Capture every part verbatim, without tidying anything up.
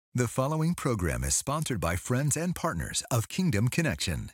The following program is sponsored by friends and partners of Kingdom Connection.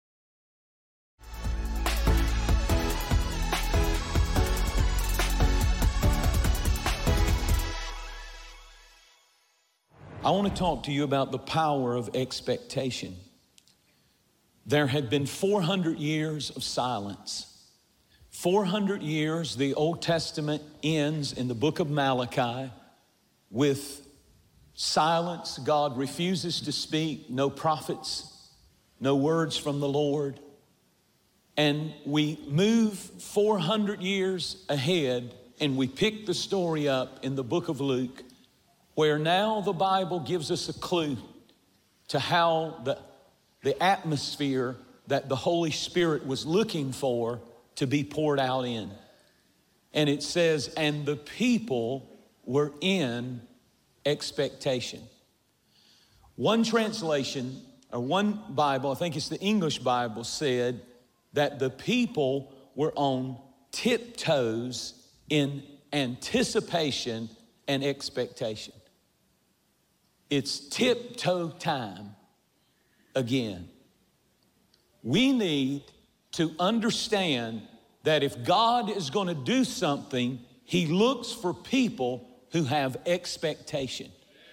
I want to talk to you about the power of expectation. There had been four hundred years of silence. four hundred years, the Old Testament ends in the book of Malachi with silence. God refuses to speak, no prophets, no words from the Lord. And we move four hundred years ahead and we pick the story up in the book of Luke, where now the Bible gives us a clue to how the, the atmosphere that the Holy Spirit was looking for to be poured out in. And it says, and the people were in expectation. One translation, or one Bible, I think it's the English Bible, said that the people were on tiptoes in anticipation and expectation. It's tiptoe time again. We need to understand that if God is going to do something, He looks for people who have expectation.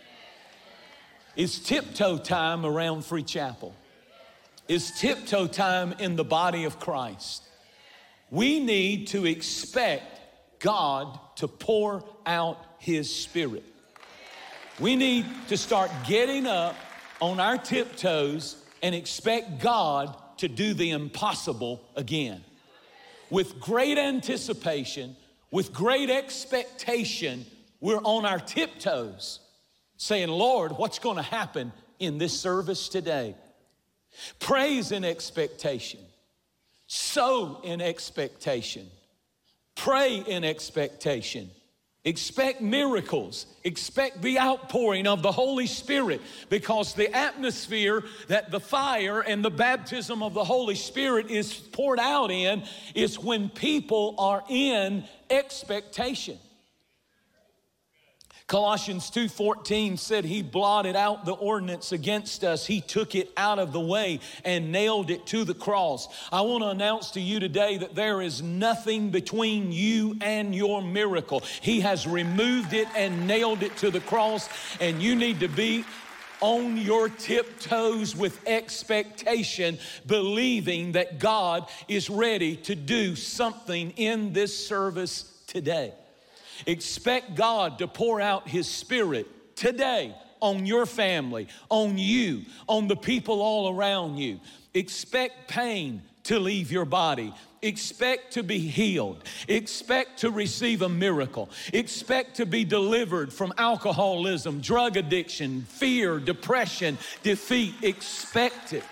It's tiptoe time around Free Chapel. It's tiptoe time in the body of Christ. We need to expect God to pour out His Spirit. We need to start getting up on our tiptoes and expect God to do the impossible again. With great anticipation, with great expectation, we're on our tiptoes saying, Lord, what's going to happen in this service today? Praise in expectation. Sow in expectation. Pray in expectation. Expect miracles. Expect the outpouring of the Holy Spirit, because the atmosphere that the fire and the baptism of the Holy Spirit is poured out in is when people are in expectation. Colossians two fourteen said He blotted out the ordinance against us. He took it out of the way and nailed it to the cross. I want to announce to you today that there is nothing between you and your miracle. He has removed it and nailed it to the cross, and you need to be on your tiptoes with expectation, believing that God is ready to do something in this service today. Expect God to pour out His Spirit today on your family, on you, on the people all around you. Expect pain to leave your body. Expect to be healed. Expect to receive a miracle. Expect to be delivered from alcoholism, drug addiction, fear, depression, defeat. Expect it.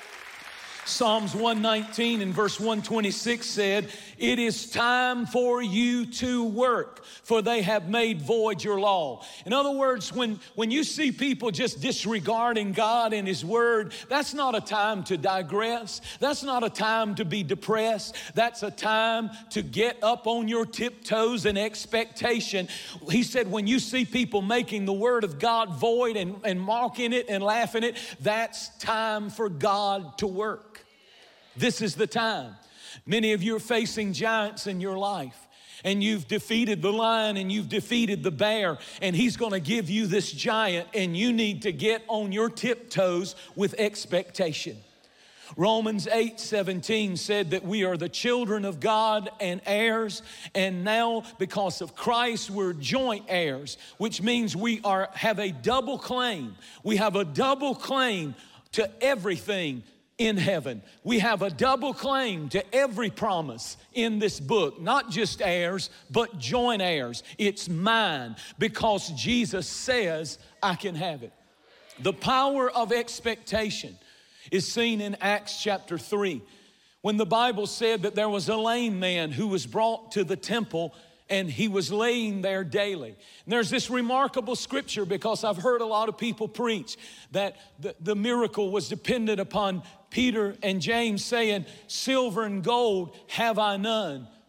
Psalms one nineteen and verse one twenty-six said, it is time for you to work, for they have made void your law. In other words, when, when you see people just disregarding God and His word, that's not a time to digress. That's not a time to be depressed. That's a time to get up on your tiptoes in expectation. He said, when you see people making the word of God void and, and mocking it and laughing it, that's time for God to work. This is the time. Many of you are facing giants in your life, and you've defeated the lion and you've defeated the bear, and He's going to give you this giant, and you need to get on your tiptoes with expectation. Romans eight seventeen said that we are the children of God and heirs, and now because of Christ we're joint heirs, which means we are have a double claim. We have a double claim to everything in heaven. We have a double claim to every promise in this book, not just heirs, but joint heirs. It's mine because Jesus says I can have it. The power of expectation is seen in Acts chapter three, when the Bible said that there was a lame man who was brought to the temple and he was laying there daily. And there's this remarkable scripture, because I've heard a lot of people preach that the, the miracle was dependent upon Peter and James saying, silver and gold have I none,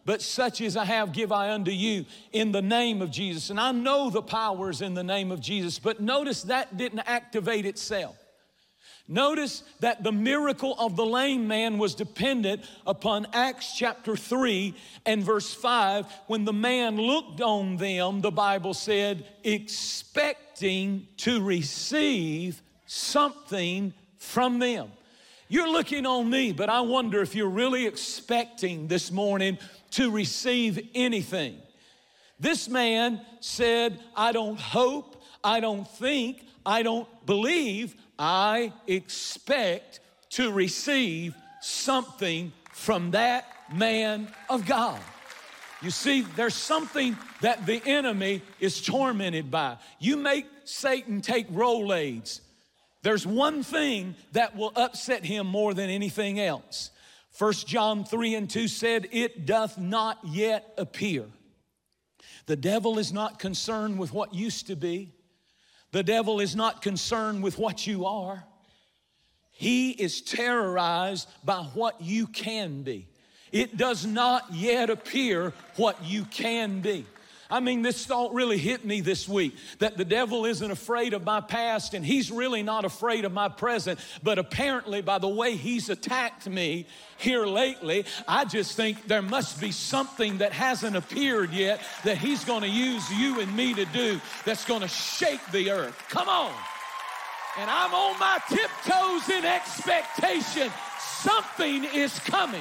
but such as I have give I unto you in the name of Jesus. And I know the power is in the name of Jesus, but notice that didn't activate itself. Notice that the miracle of the lame man was dependent upon Acts chapter three and verse five. When the man looked on them, the Bible said, expecting to receive something from them. You're looking on me, but I wonder if you're really expecting this morning to receive anything. This man said, I don't hope, I don't think, I don't believe, I expect to receive something from that man of God. You see, there's something that the enemy is tormented by. You make Satan take Rolaids. There's one thing that will upset him more than anything else. First John three and two said, it doth not yet appear. The devil is not concerned with what used to be. The devil is not concerned with what you are. He is terrorized by what you can be. It does not yet appear what you can be. I mean, this thought really hit me this week, that the devil isn't afraid of my past and he's really not afraid of my present. But apparently by the way he's attacked me here lately, I just think there must be something that hasn't appeared yet that he's going to use you and me to do that's going to shake the earth. Come on. And I'm on my tiptoes in expectation. Something is coming.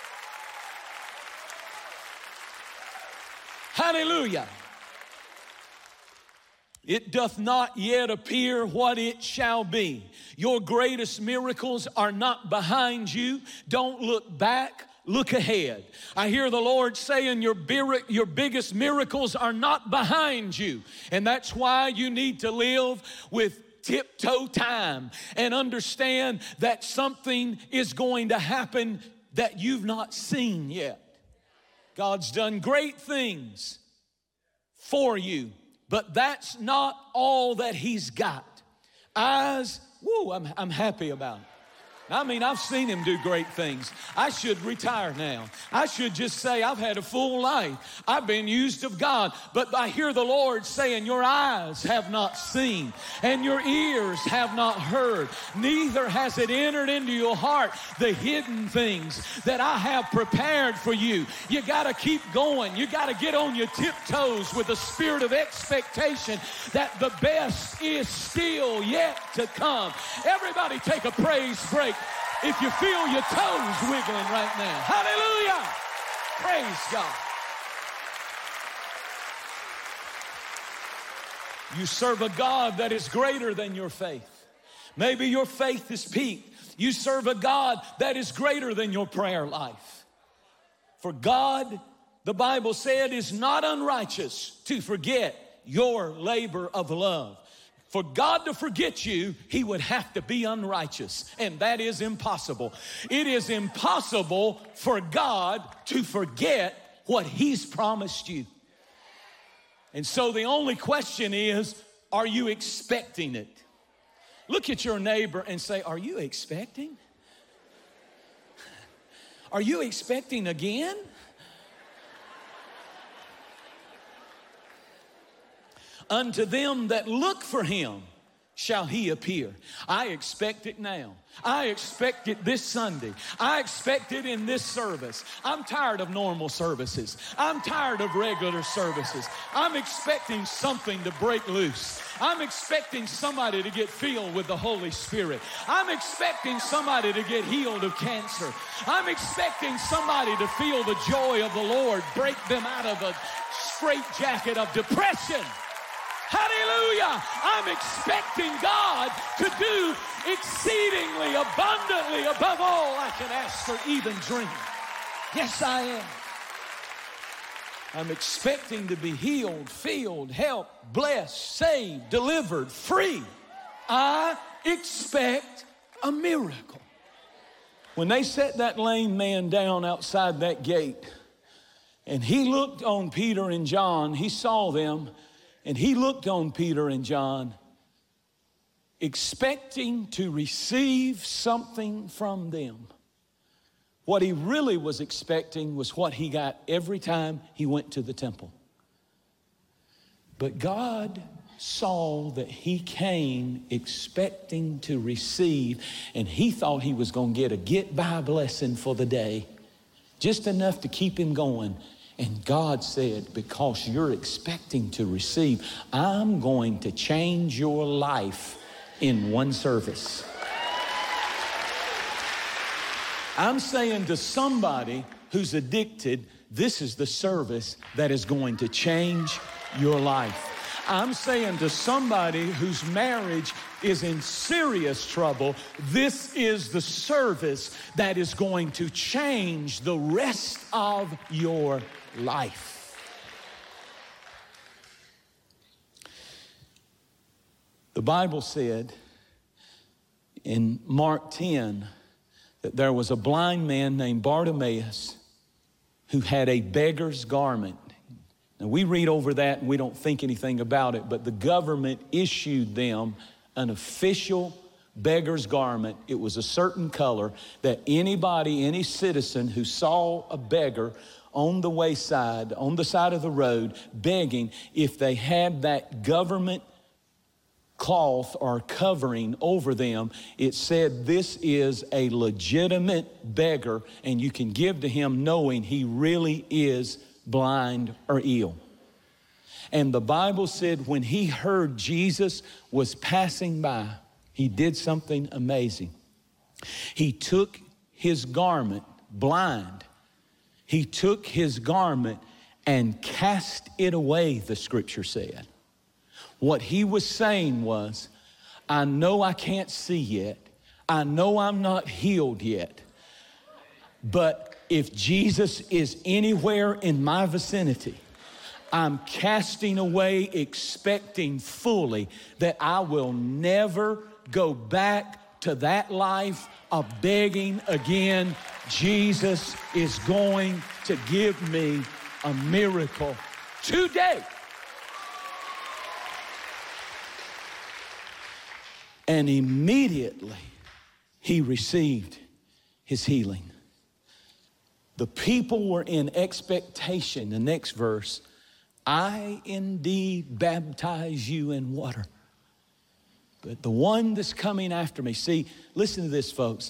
Hallelujah. It doth not yet appear what it shall be. Your greatest miracles are not behind you. Don't look back, look ahead. I hear the Lord saying your, your biggest miracles are not behind you. And that's why you need to live with tiptoe time and understand that something is going to happen that you've not seen yet. God's done great things for you, but that's not all that he's got. Eyes, woo, I'm, I'm happy about it. I mean, I've seen him do great things. I should retire now. I should just say I've had a full life. I've been used of God. But I hear the Lord saying, your eyes have not seen and your ears have not heard. Neither has it entered into your heart the hidden things that I have prepared for you. You got to keep going. You got to get on your tiptoes with the spirit of expectation that the best is still yet to come. Everybody take a praise break if you feel your toes wiggling right now. Hallelujah. Praise God. You serve a God that is greater than your faith. Maybe your faith is peaked. You serve a God that is greater than your prayer life. For God, the Bible said, is not unrighteous to forget your labor of love. For God to forget you, he would have to be unrighteous, and that is impossible. It is impossible for God to forget what he's promised you. And so the only question is, are you expecting it? Look at your neighbor and say, are you expecting? Are you expecting again? Unto them that look for him shall he appear. I expect it now. I expect it this Sunday. I expect it in this service. I'm tired of normal services. I'm tired of regular services. I'm expecting something to break loose. I'm expecting somebody to get filled with the Holy Spirit. I'm expecting somebody to get healed of cancer. I'm expecting somebody to feel the joy of the Lord break them out of a straitjacket of depression. Hallelujah. I'm expecting God to do exceedingly abundantly above all I can ask or even dream. Yes, I am. I'm expecting to be healed, filled, helped, blessed, saved, delivered, free. I expect a miracle. When they set that lame man down outside that gate and he looked on Peter and John, he saw them. And he looked on Peter and John, expecting to receive something from them. What he really was expecting was what he got every time he went to the temple. But God saw that he came expecting to receive, and he thought he was going to get a get-by blessing for the day, just enough to keep him going. And God said, because you're expecting to receive, I'm going to change your life in one service. I'm saying to somebody who's addicted, this is the service that is going to change your life. I'm saying to somebody whose marriage is in serious trouble, this is the service that is going to change the rest of your life. The Bible said in Mark ten that there was a blind man named Bartimaeus who had a beggar's garment. Now, we read over that and we don't think anything about it, but the government issued them an official beggar's garment. It was a certain color that anybody, any citizen who saw a beggar on the wayside, on the side of the road, begging, if they had that government cloth or covering over them, it said this is a legitimate beggar and you can give to him knowing he really is blind or ill. And the Bible said when he heard Jesus was passing by, he did something amazing. He took his garment, blind, he took his garment and cast it away, the scripture said. What he was saying was, I know I can't see yet. I know I'm not healed yet. But if Jesus is anywhere in my vicinity, I'm casting away, expecting fully that I will never go back to that life of begging again. Jesus is going to give me a miracle today. And immediately he received his healing. The people were in expectation. The next verse, I indeed baptize you in water, but the one that's coming after me. See, listen to this, folks.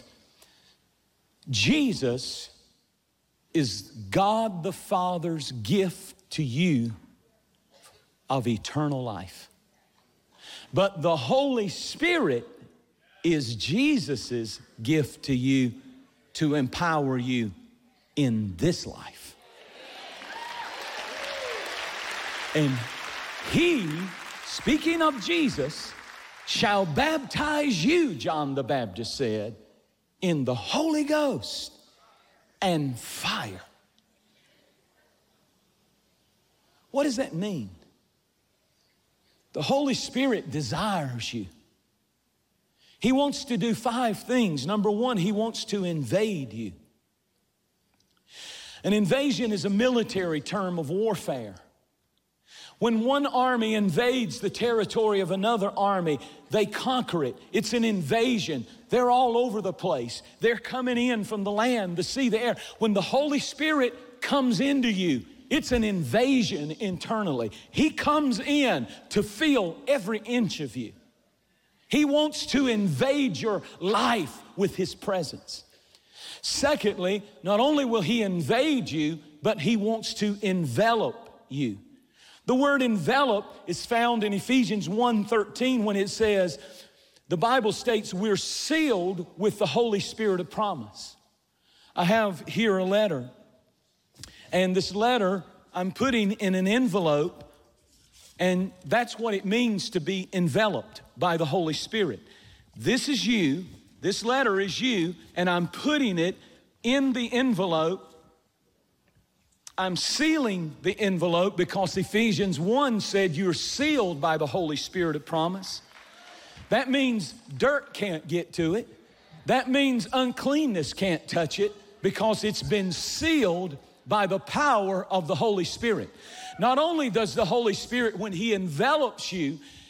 Jesus is God the Father's gift to you of eternal life. But the Holy Spirit is Jesus's gift to you to empower you in this life. And he, speaking of Jesus, shall baptize you, John the Baptist said, in the Holy Ghost and fire. What does that mean? The Holy Spirit desires you. He wants to do five things. Number one, he wants to invade you. An invasion is a military term of warfare. When one army invades the territory of another army, they conquer it. It's an invasion. They're all over the place. They're coming in from the land, the sea, the air. When the Holy Spirit comes into you, it's an invasion internally. He comes in to fill every inch of you. He wants to invade your life with his presence. Secondly, not only will he invade you, but he wants to envelop you. The word envelop is found in Ephesians one thirteen when it says, the Bible states we're sealed with the Holy Spirit of promise. I have here a letter, and this letter I'm putting in an envelope, and that's what it means to be enveloped by the Holy Spirit. This is you, this letter is you, and I'm putting it in the envelope. I'm sealing the envelope because Ephesians one said you're sealed by the Holy Spirit of promise. That means dirt can't get to it. That means uncleanness can't touch it because it's been sealed by the power of the Holy Spirit. Not only does the Holy Spirit, when he envelops you,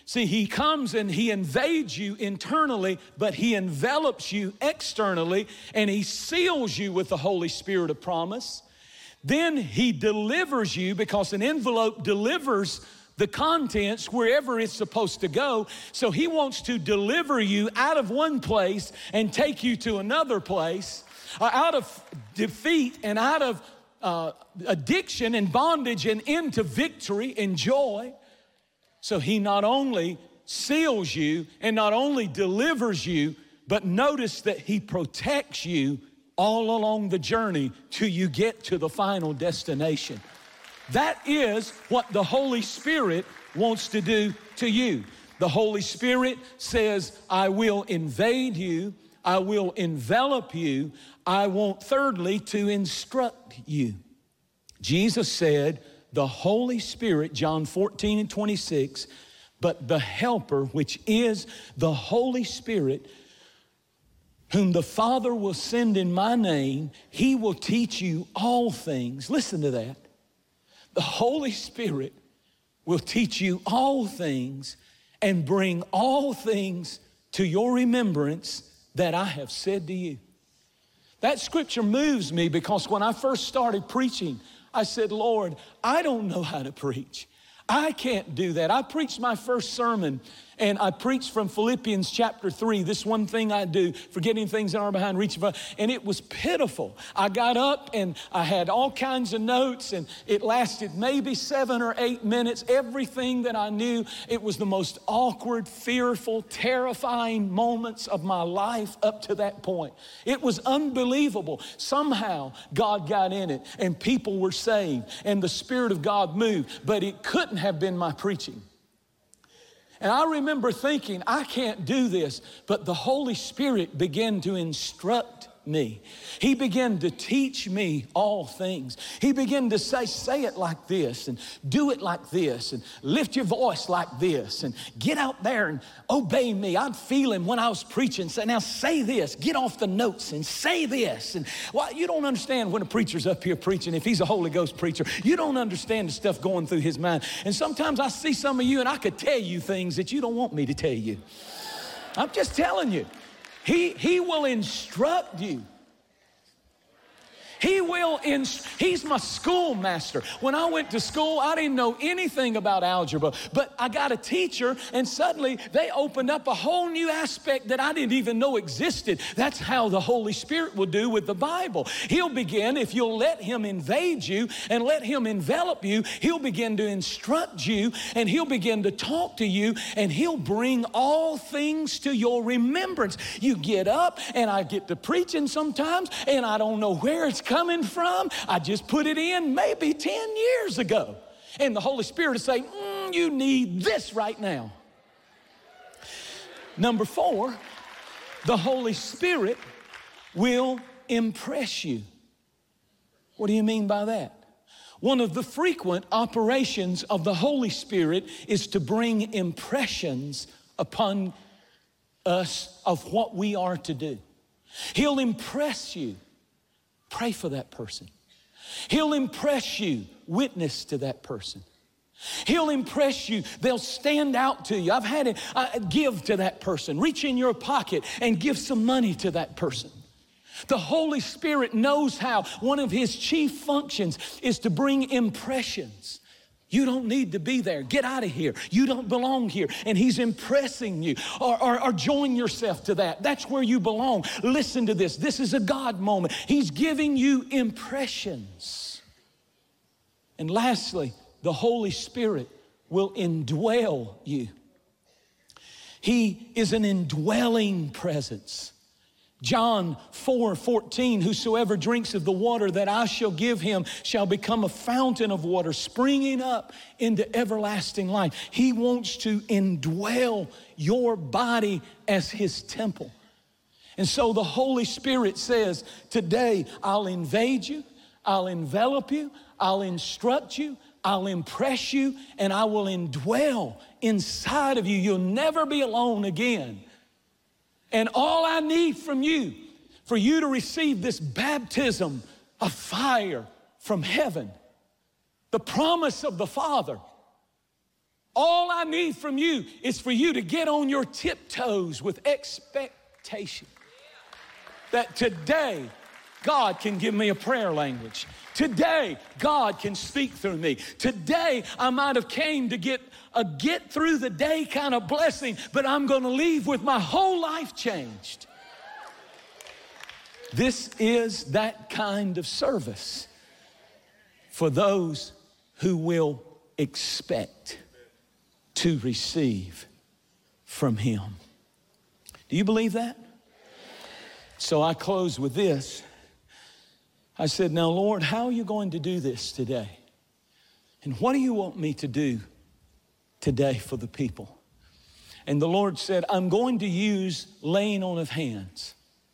See, he comes and he invades you internally, but he envelops you externally, and he seals you with the Holy Spirit of promise. Then he delivers you, because an envelope delivers the contents wherever it's supposed to go. So he wants to deliver you out of one place and take you to another place, uh, out of defeat and out of uh, addiction and bondage and into victory and joy. So he not only seals you and not only delivers you, but notice that he protects you all along the journey till you get to the final destination. That is what the Holy Spirit wants to do to you. The Holy Spirit says, I will invade you, I will envelop you, I want thirdly to instruct you. Jesus said, the Holy Spirit, John fourteen and twenty-six, but the Helper, which is the Holy Spirit, whom the Father will send in my name, he will teach you all things. Listen to that. The Holy Spirit will teach you all things and bring all things to your remembrance that I have said to you. That scripture moves me, because when I first started preaching, I said, Lord, I don't know how to preach. I can't do that. I preached my first sermon, and I preached from Philippians chapter three, this one thing I do, forgetting things that are behind, reaching for, and it was pitiful. I got up and I had all kinds of notes, and it lasted maybe seven or eight minutes. Everything that I knew, it was the most awkward, fearful, terrifying moments of my life up to that point. It was unbelievable. Somehow God got in it and people were saved and the Spirit of God moved, but it couldn't have been my preaching. And I remember thinking, I can't do this, but the Holy Spirit began to instruct me. He began to teach me all things. He began to say, say it like this, and do it like this, and lift your voice like this, and get out there and obey me. I'd feel him when I was preaching, say, now say this, get off the notes and say this. And well, you don't understand when a preacher's up here preaching, if he's a Holy Ghost preacher, you don't understand the stuff going through his mind. And sometimes I see some of you and I could tell you things that you don't want me to tell you. I'm just telling you. He, he will instruct you. He will, inst- he's my schoolmaster. When I went to school, I didn't know anything about algebra, but I got a teacher, and suddenly they opened up a whole new aspect that I didn't even know existed. That's how the Holy Spirit will do with the Bible. He'll begin, if you'll let him invade you and let him envelop you, he'll begin to instruct you, and he'll begin to talk to you, and he'll bring all things to your remembrance. You get up, and I get to preaching sometimes, and I don't know where it's coming from. I just put it in maybe ten years ago. And the Holy Spirit is saying, mm, you need this right now. Number four, the Holy Spirit will impress you. What do you mean by that? One of the frequent operations of the Holy Spirit is to bring impressions upon us of what we are to do. He'll impress you. Pray for that person. He'll impress you. Witness to that person. He'll impress you. They'll stand out to you. I've had it. Uh, give to that person. Reach in your pocket and give some money to that person. The Holy Spirit knows how. One of his chief functions is to bring impressions. You don't need to be there. Get out of here. You don't belong here. And he's impressing you. Or, or, or join yourself to that. That's where you belong. Listen to this. This is a God moment. He's giving you impressions. And lastly, the Holy Spirit will indwell you. He is an indwelling presence. John four fourteen, whosoever drinks of the water that I shall give him shall become a fountain of water springing up into everlasting life. He wants to indwell your body as his temple. And so the Holy Spirit says, today I'll invade you, I'll envelop you, I'll instruct you, I'll impress you, and I will indwell inside of you. You'll never be alone again. And all I need from you, for you to receive this baptism of fire from heaven, the promise of the Father, All I need from you is for you to get on your tiptoes with expectation that today God can give me a prayer language. Today, God can speak through me. Today, I might have came to get a get through the day kind of blessing, but I'm going to leave with my whole life changed. This is that kind of service for those who will expect to receive from Him. Do you believe that? So I close with this. I said, now, Lord, how are you going to do this today? And what do you want me to do today for the people? And the Lord said, I'm going to use laying on of hands.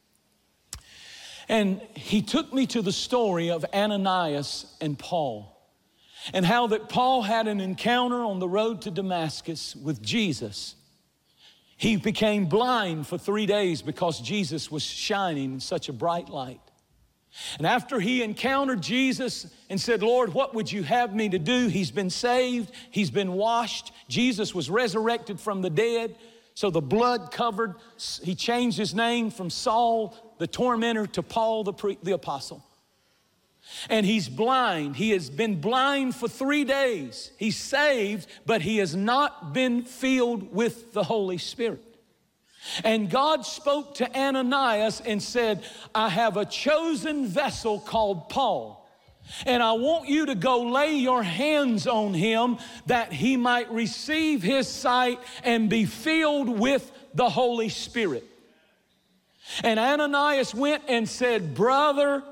And He took me to the story of Ananias and Paul, and how that Paul had an encounter on the road to Damascus with Jesus. He became blind for three days because Jesus was shining in such a bright light. And after he encountered Jesus and said, Lord, what would you have me to do? He's been saved. He's been washed. Jesus was resurrected from the dead. So the blood covered. He changed his name from Saul, the tormentor, to Paul, the, pre, the apostle. And he's blind. He has been blind for three days. He's saved, but he has not been filled with the Holy Spirit. And God spoke to Ananias and said, I have a chosen vessel called Paul, and I want you to go lay your hands on him that he might receive his sight and be filled with the Holy Spirit. And Ananias went and said, Brother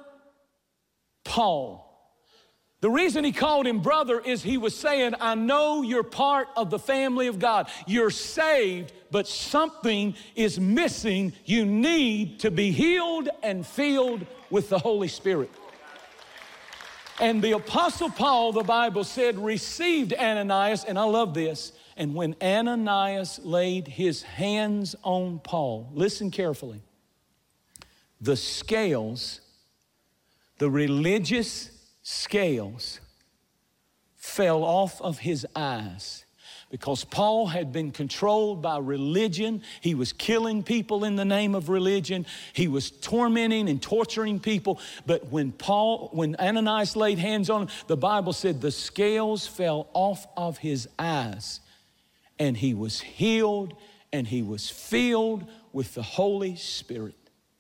Paul. The reason he called him brother is he was saying, I know you're part of the family of God. You're saved, but something is missing. You need to be healed and filled with the Holy Spirit. And the Apostle Paul, the Bible said, received Ananias, and I love this. And when Ananias laid his hands on Paul, listen carefully, the scales, the religious scales fell off of his eyes, because Paul had been controlled by religion. He was killing people in the name of religion. He was tormenting and torturing people. But when Paul, when Ananias laid hands on him, the Bible said the scales fell off of his eyes, and he was healed, and he was filled with the Holy Spirit.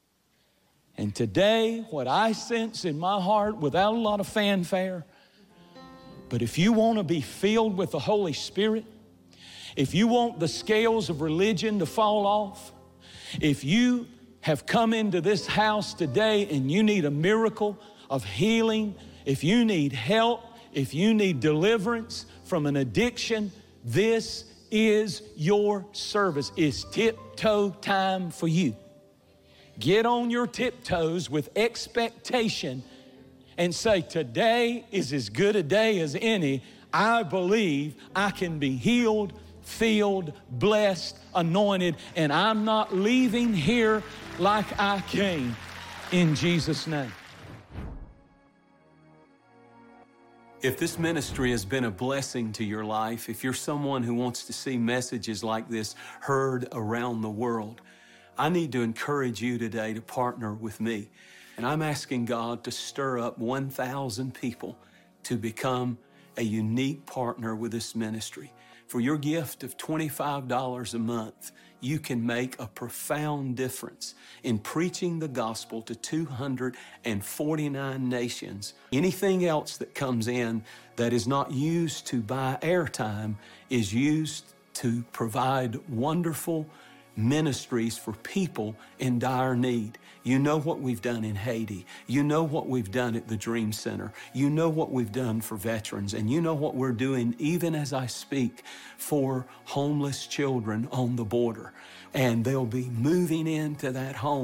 And today, what I sense in my heart, without a lot of fanfare, but if you want to be filled with the Holy Spirit, if you want the scales of religion to fall off, if you have come into this house today and you need a miracle of healing, if you need help, if you need deliverance from an addiction, this is your service. It's tiptoe time for you. Get on your tiptoes with expectation and say, today is as good a day as any. I believe I can be healed, filled, blessed, anointed, and I'm not leaving here like I came, in Jesus' name. If this ministry has been a blessing to your life, if you're someone who wants to see messages like this heard around the world, I need to encourage you today to partner with me. And I'm asking God to stir up one thousand people to become a unique partner with this ministry. For your gift of twenty-five dollars a month, you can make a profound difference in preaching the gospel to two hundred forty-nine nations. Anything else that comes in that is not used to buy airtime is used to provide wonderful ministries for people in dire need. You know what we've done in Haiti. You know what we've done at the Dream Center. You know what we've done for veterans. And you know what we're doing, even as I speak, for homeless children on the border. And they'll be moving into that home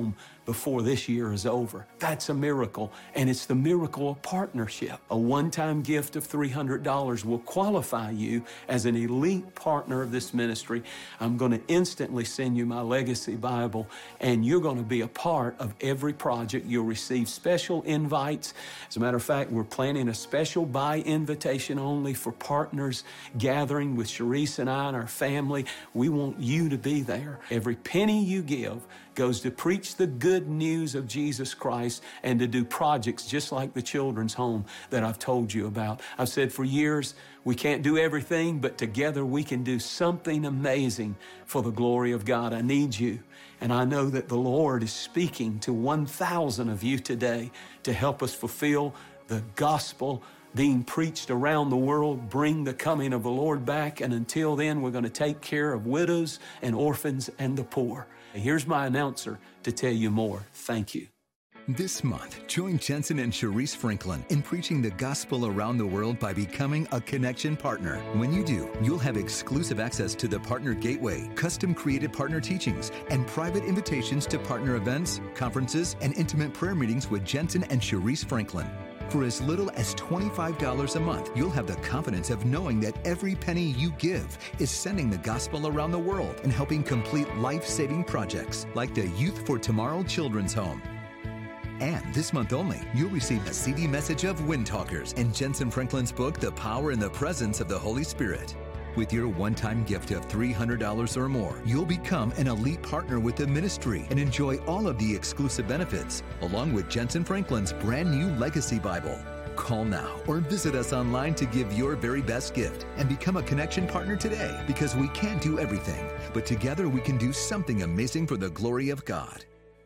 before this year is over. That's a miracle, and it's the miracle of partnership. A one-time gift of three hundred dollars will qualify you as an elite partner of this ministry. I'm going to instantly send you my Legacy Bible, and you're going to be a part of every project. You'll receive special invites. As a matter of fact, we're planning a special by invitation only for partners gathering with Sharice and I and our family. We want you to be there. Every penny you give goes to preach the good news of Jesus Christ and to do projects just like the children's home that I've told you about. I've said for years, we can't do everything, but together we can do something amazing for the glory of God. I need you, and I know that the Lord is speaking to one thousand of you today to help us fulfill the gospel being preached around the world, bring the coming of the Lord back, and until then, we're going to take care of widows and orphans and the poor. Here's my announcer to tell you more. Thank you. This month, join Jensen and Sharice Franklin in preaching the gospel around the world by becoming a Connection partner. When you do, you'll have exclusive access to the Partner Gateway, custom-created partner teachings, and private invitations to partner events, conferences, and intimate prayer meetings with Jensen and Sharice Franklin. For as little as twenty-five dollars a month, you'll have the confidence of knowing that every penny you give is sending the gospel around the world and helping complete life-saving projects like the Youth for Tomorrow Children's Home. And this month only, you'll receive a C D message of Wind Talkers and Jensen Franklin's book, The Power and the Presence of the Holy Spirit. With your one-time gift of three hundred dollars or more, you'll become an elite partner with the ministry and enjoy all of the exclusive benefits, along with Jensen Franklin's brand new Legacy Bible. Call now or visit us online to give your very best gift and become a Connection partner today, because we can't do everything, but together we can do something amazing for the glory of God.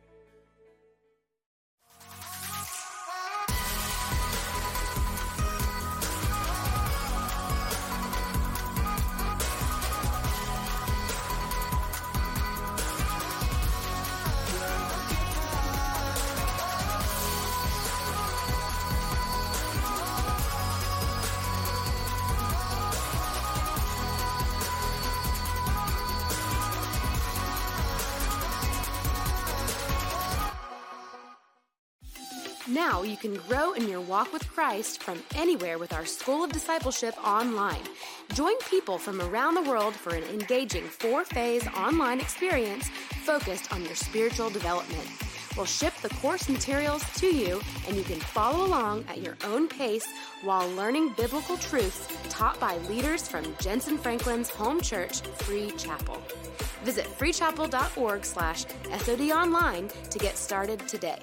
Now you can grow in your walk with Christ from anywhere with our School of Discipleship online. Join people from around the world for an engaging four-phase online experience focused on your spiritual development. We'll ship the course materials to you, and you can follow along at your own pace while learning biblical truths taught by leaders from Jensen Franklin's home church, Free Chapel. Visit freechapel.org slash SOD online to get started today.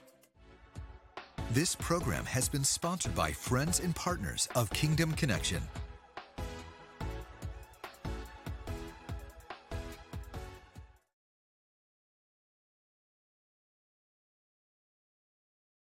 This program has been sponsored by friends and partners of Kingdom Connection.